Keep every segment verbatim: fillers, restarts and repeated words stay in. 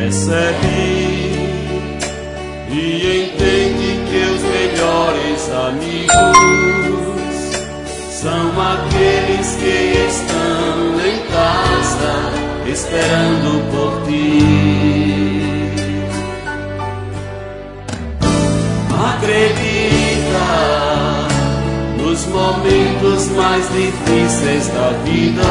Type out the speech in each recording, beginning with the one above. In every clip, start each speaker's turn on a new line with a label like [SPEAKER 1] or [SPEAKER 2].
[SPEAKER 1] percebe e entende que os melhores amigos são aqueles que estão em casa esperando por ti. Acredita, nos momentos mais difíceis da vida,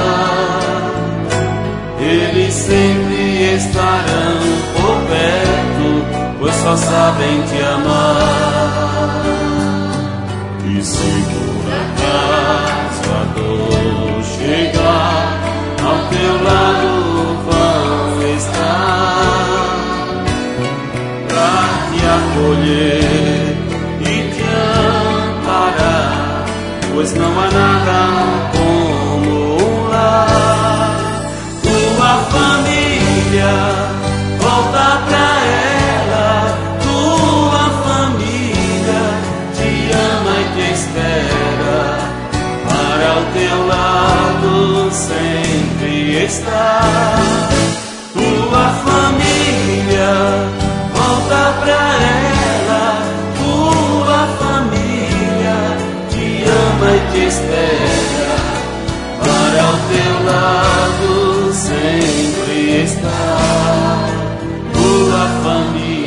[SPEAKER 1] eles sempre estarão por perto, pois só sabem te amar. E se por acaso a dor chegar, ao teu lado vão estar pra te acolher e te amparar, pois não há nada como um lar. Tua família, volta pra ela. Tua família te ama e te espera, para o teu lado sempre estar. Tua família, volta pra ela. Tua família te ama e te espera, para o teu lado sempre estar. Tua família.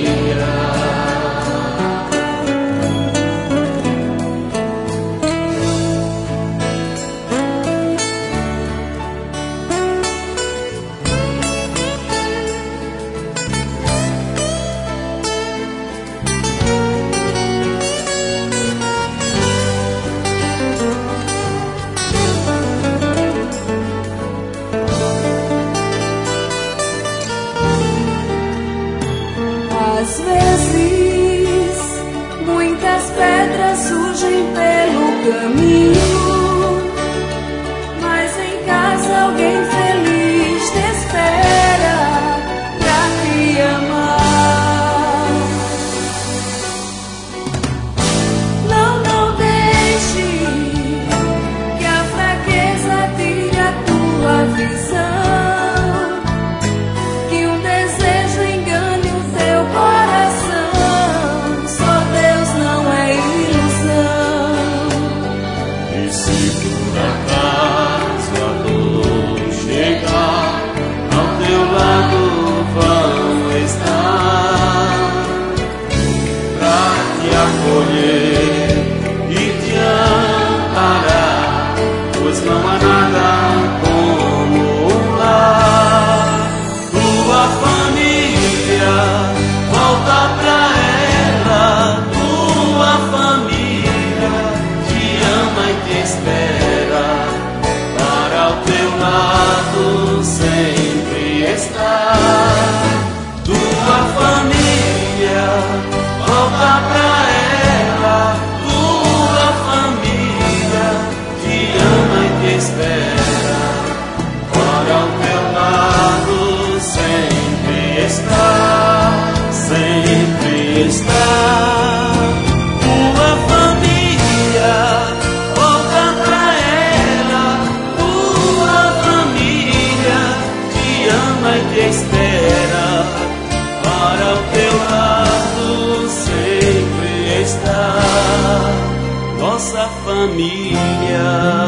[SPEAKER 2] Às vezes, muitas pedras surgem pelo caminho, mas em casa alguém feliz te espera pra te amar. Não, não deixe que a fraqueza tire a tua visão. E te amparar, pois não há nada como um lar. Tua família, volta pra ela. Tua família te ama e te espera, para o teu lado sempre estar. Tua família, volta pra ela. Espera, para o teu lado sempre está, sempre está. Tua família, volta pra ela. Tua família te ama e te espera, para o teu lado sempre está. Nossa família.